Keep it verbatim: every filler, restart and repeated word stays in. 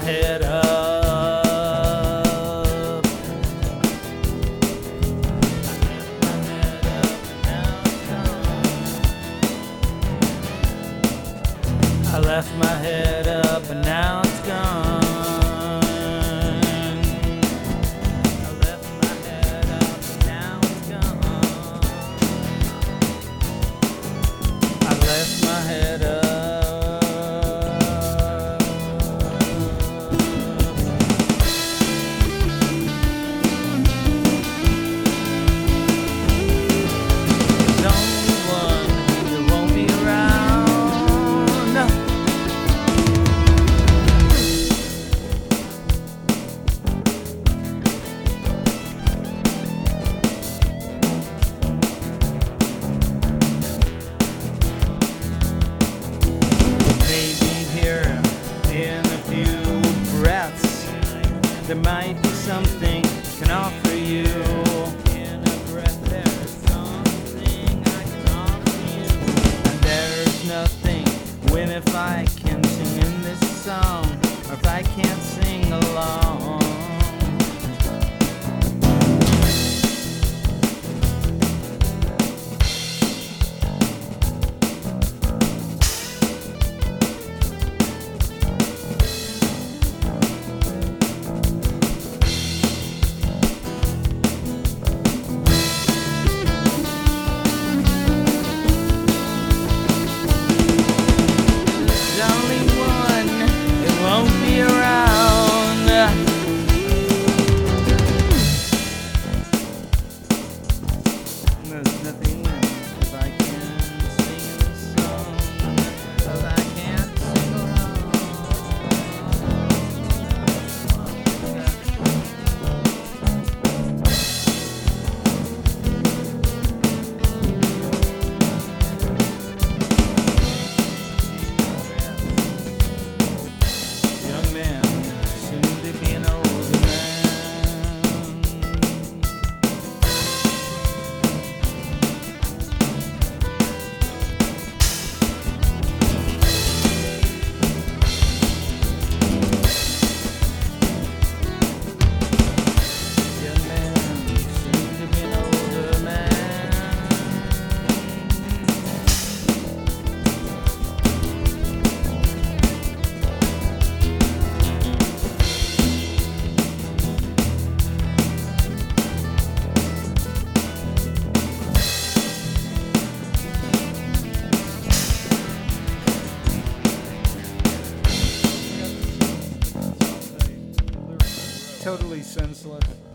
head up. I left my head up and now it's gone. I left my head up and now it's gone. I left my head up. There's only one that won't be around. Maybe here in a few breaths there might be something I can offer you. In a breath there's something I can offer you. And there's nothing when if I can sing in this song or if I can't sing along. There's only one that won't be around. There's nothing if I can't sing a song, if I can't sing young man, soon to be an older man. Young man, soon to be an older man. Totally senseless.